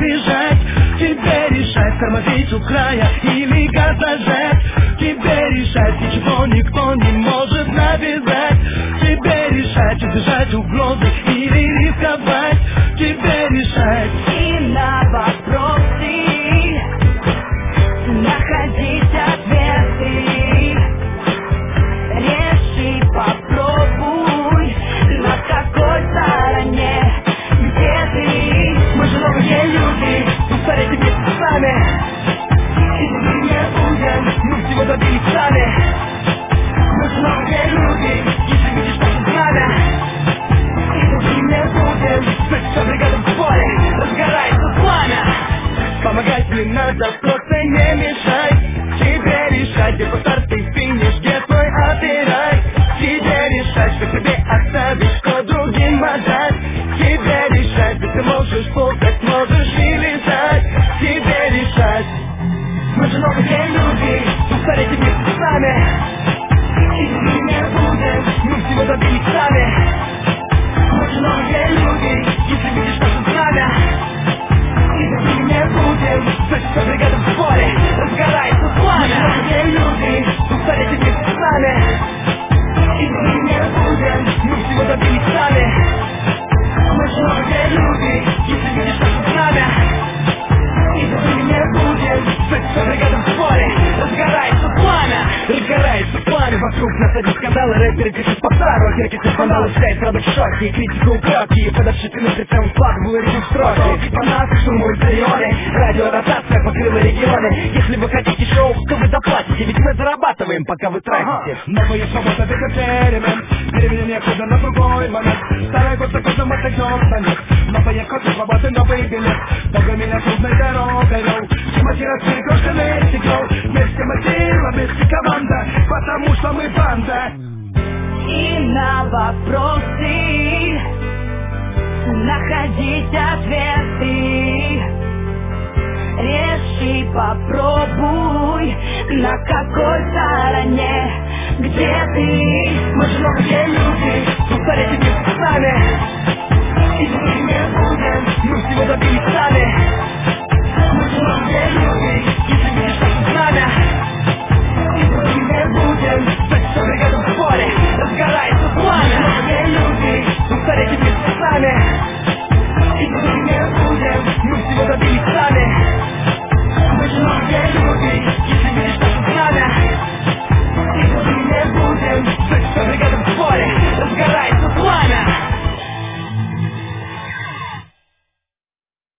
бежать. Тебе решать, тормозить у края или газ зажать. Тебе решать, ничего никто не может навязать. Тебе решать, избежать угрозы или рисковать. Тебе решать. И на вопросы находить ответы. Реши, попробуй, на какой стороне, где ты. Мы же новые люди, повторяйте вместе с нами. И мы не будем, мы всего добились сами. Мы же новые люди, если видишь наше знамя. И мы не будем, вся бригада в поле, разгорается пламя. Помогать не надо, просто не мешай. Тебе решать, где повторный финиш, где твой опирай. Тебе решать, что тебе оставить, что другим отдать. Тебе решать, где ты можешь плавать, можешь и летать. Тебе решать. Мы же новые люди, повторяйте вместе с нами. И мы не будем, мы всего добились сами. Мы же новые люди, если видишь наше знамя. И мы не будем, вся бригада в поле, разгорается пламя. Мы же новые люди, повторяйте вместе с нами. И мы не будем, мы всего добились сами. Мы же новые люди, если видишь наше знамя. И мы не будем, вся бригада в поле, разгорается пламя. Разгорается пламя, вокруг нас одни скандалы. Рэперы кричат по стару, кирки вандалы стоят правда в шоке. И критику укротки, подавшись на прицелом складываю ритм строки. По нас штурмуют стадионы, радиоротация покрыла регионы. Если вы хотите шоу, то вы заплатите, ведь мы зарабатываем, пока вы тратите. Новая свобода, это перемен. Перемен некуда на другой момент. Старый год за годом отойдется нет. Новая коды, свободы, новый билет. Богами на трудной дорогой, йоу. Мотивация, крошками стекло. Вместе мы сила, вместе команда. Потому что мы банда. И на вопросы находить ответы. Реши, попробуй, на какой стороне, где ты. Мы же новые люди, повторяйте вместе с нами. И мы не будем, мы всего добились сами.